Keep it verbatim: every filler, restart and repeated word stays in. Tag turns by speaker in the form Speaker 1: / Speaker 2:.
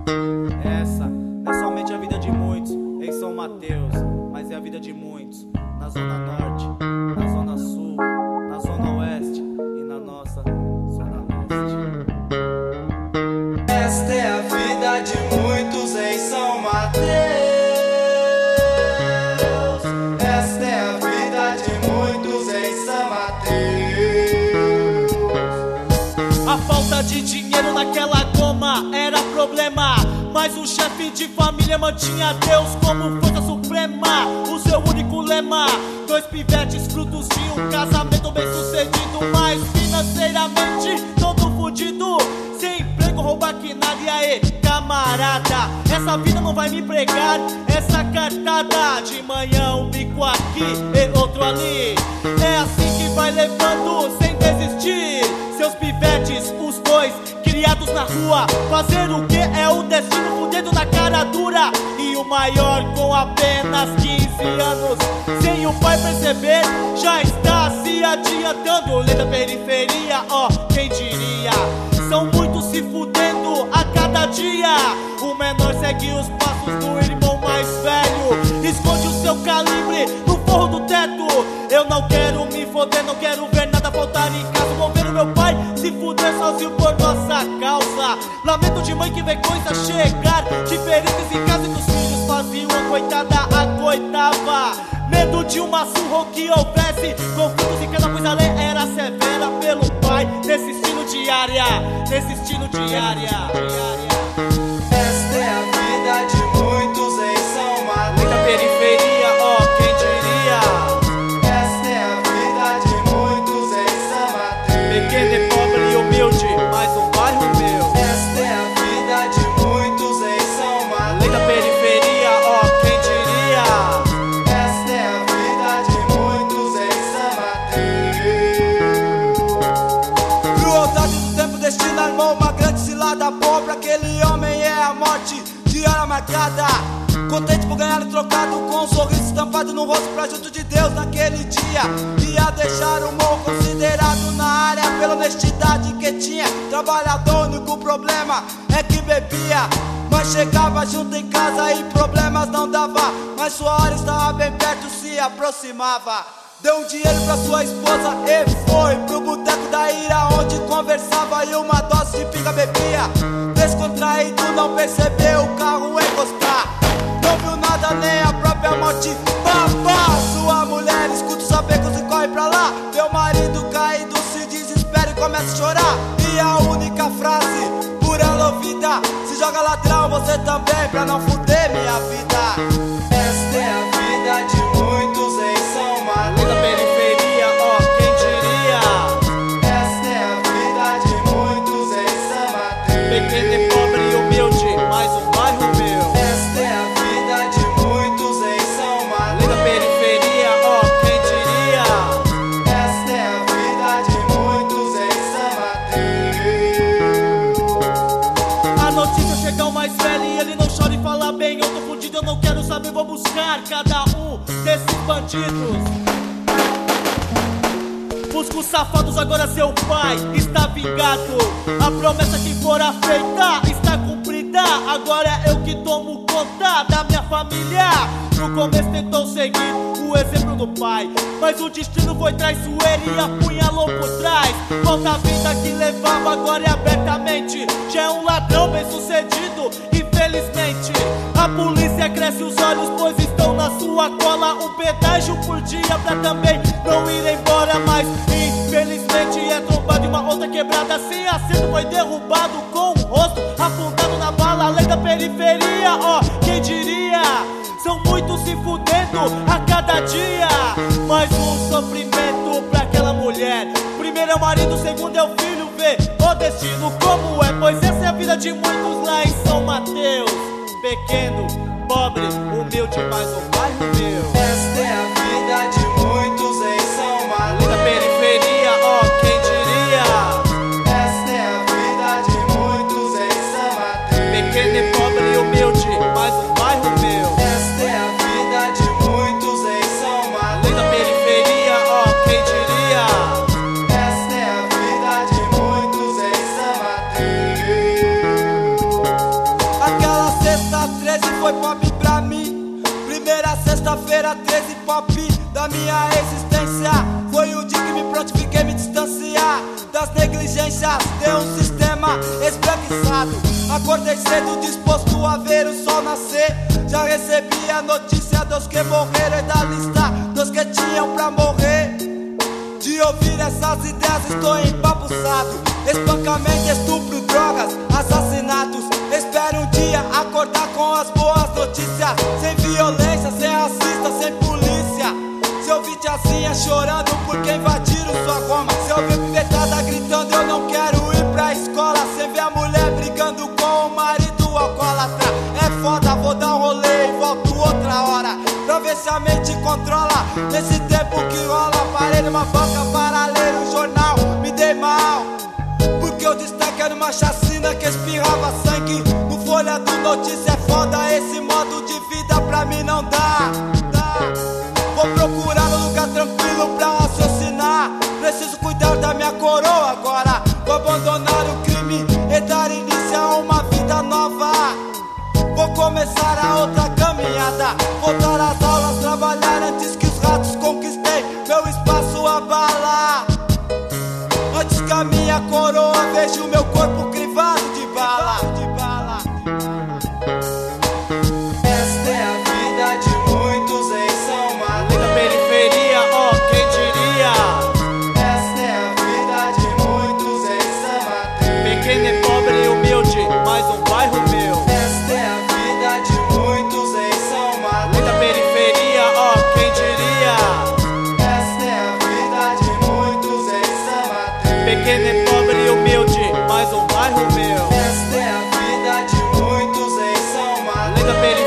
Speaker 1: Essa não é somente a vida de muitos em São Mateus, mas é a vida de muitos na Zona Norte, na Zona Sul, na Zona Oeste e na nossa Zona Leste.
Speaker 2: Esta é a vida de muitos em São Mateus. Esta é a vida de muitos em São Mateus.
Speaker 1: A falta de dinheiro naquela goma era problema, mas o chefe de família mantinha Deus como força suprema. O seu único lema, dois pivetes frutos de um casamento bem sucedido, mas financeiramente todo fudido, sem emprego, roubar que nada. E aí, camarada, essa vida não vai me pregar essa cartada. De manhã um bico aqui e outro ali, é assim que vai levando sem desistir. Seus pivetes, os dois criados na rua, fazer o que é o destino, fudendo na cara dura. E o maior com apenas quinze anos, sem o pai perceber, já está se adiantando. Lei da periferia, ó, oh, quem diria? São muitos se fudendo a cada dia. O menor segue os passos do irmão mais velho, esconde o seu calibre no forro do teto. Eu não quero me foder, não quero ver nada faltar em casa. Vou ver o meu pai se fuder sozinho por nossa causa. Lamento de mãe que vê coisa chegar diferentes em casa, e que os filhos faziam a coitada acoitava. Medo de uma surra que houvesse conflitos e cada coisa lei era severa pelo pai. Nesse estilo diária, nesse estilo diária, diária.
Speaker 2: Esta é a vida de muitos em São Mateus.
Speaker 1: Lei da periferia, ó, oh, quem diria?
Speaker 2: Esta é a vida de muitos em São Mateus.
Speaker 1: Pequeno e pobre e humilde, mais um bairro meu.
Speaker 2: Esta é a vida de muitos em São Mateus.
Speaker 1: Lei da periferia, ó, oh, quem diria?
Speaker 2: Esta é a vida de muitos em São Mateus. Crueldade do tempo, destino armou uma grande cilada. Pobre, aquele homem é a morte diária marcada. Contente por ganhar o trocado, com um sorriso estampado no rosto pra junto de Deus naquele dia. Ia deixar o morro considerado na área pela honestidade que tinha. Trabalhador, o único problema é que bebia, mas chegava junto em casa e problemas não dava. Mas sua hora estava bem perto, se aproximava. Deu um dinheiro pra sua esposa e foi pro boteco da ira, onde conversava e uma dose de pinga bebia. Descontraído, não percebeu o carro encostar, não viu nada, nem a própria morte. Papá, sua mulher escuta os sabecos e corre pra lá. Vê o marido caído, se desespera e começa a chorar. E a única frase por ela ouvida: se joga ladrão, você também, pra não fuder minha vida. Esta é a vida de muitos em São Mateus.
Speaker 1: Lei da periferia, ó, oh, quem diria?
Speaker 2: Esta é a vida de muitos em São Mateus.
Speaker 1: Pequeno e pobre e humilde, mais um bairro meu.
Speaker 2: Esta é a vida de muitos em São Mateus.
Speaker 1: Lei da periferia, ó, oh, quem diria?
Speaker 2: Esta é a vida de muitos em São Mateus.
Speaker 1: A notícia chega ao mais velho e ele não chora e fala bem: eu tô fudido, eu não quero saber, vou buscar cada um desses bandidos. Busca os safados, agora seu pai está vingado. A promessa que fora feita está cumprida. Agora é eu que tomo conta da minha família. No começo tentou seguir o exemplo do pai, mas o destino foi traiçoeiro e apunhalou por trás. Volta a vida que levava, agora é abertamente. Já é um ladrão bem sucedido, infelizmente. A polícia cresce os olhos, pois estão na sua cola. Um pedágio por dia pra também não ir embora. Mas infelizmente é trombado em uma outra quebrada. Sem acerto foi derrubado com o rosto afundado na bala. Lei da periferia, ó, oh, quem diria? São muitos se fudendo a cada dia. Mais um sofrimento pra aquela mulher. Primeiro é o marido, segundo é o filho. Vê o destino como é, pois essa é a vida de muitos lá em São Mateus. Pequeno, pobre, humilde, mais um bairro meu.
Speaker 2: Esta é a vida de muitos em São Mateus.
Speaker 1: Lei da periferia, ó, oh, quem diria?
Speaker 2: Esta é a vida de muitos em São Mateus.
Speaker 1: Pequeno e pobre e humilde, mais um bairro meu.
Speaker 2: Esta é a vida de muitos em São Mateus.
Speaker 1: Lei da periferia, ó, oh, quem diria?
Speaker 2: Esta é a vida de muitos em São Mateus. Segunda-feira, treze pop da minha existência. Foi o dia que me prontifiquei me distanciar das negligências de um sistema esbranquiçado. Acordei cedo disposto a ver o sol nascer. Já recebi a notícia dos que morreram e da lista dos que tinham pra morrer. De ouvir essas ideias estou empapuçado. Espancamento, estupro, drogas, assassinatos. Espero um dia acordar com as boas notícias. Sem violência, sem racista, sem polícia. Se ouvir tiazinha chorando porque invadiram sua goma. Se ouvir pivetada gritando eu não quero ir pra escola. Sem ver a mulher brigando com o marido alcoólatra. É foda, vou dar um rolê e volto outra hora pra ver se a mente controla. Nesse tempo que rola, parei numa banca para ler um jornal. Me dei mal, porque o destaque era uma chacina que espirrava sangue. No Folha do Notícia é foda, esse modo de vida pra mim não dá, dá. Vou procurar um lugar tranquilo pra raciocinar. Preciso cuidar da minha coroa agora. Vou abandonar o crime e dar início a uma vida nova. Vou começar a outra caminhada. Voltar às aulas, trabalhar antes que os ratos conquistei meu espaço abalar. Antes que a minha coroa veja o meu corpo crivado de bala, de bala. Esta é a vida de muitos em São Mateus.
Speaker 1: Da periferia, ó, oh, quem diria?
Speaker 2: Esta é a vida de muitos em São Mateus.
Speaker 1: Pequeno e pobre e humilde, mais um bairro meu.
Speaker 2: Esta é a vida de muitos em São Mateus.
Speaker 1: Da periferia, ó, oh, quem diria?
Speaker 2: Esta é a vida de muitos em São Mateus.
Speaker 1: Pequeno e pobre e humilde, mais um bairro meu.
Speaker 2: Esta é a vida de muitos em São Mateus.
Speaker 1: Da periferia.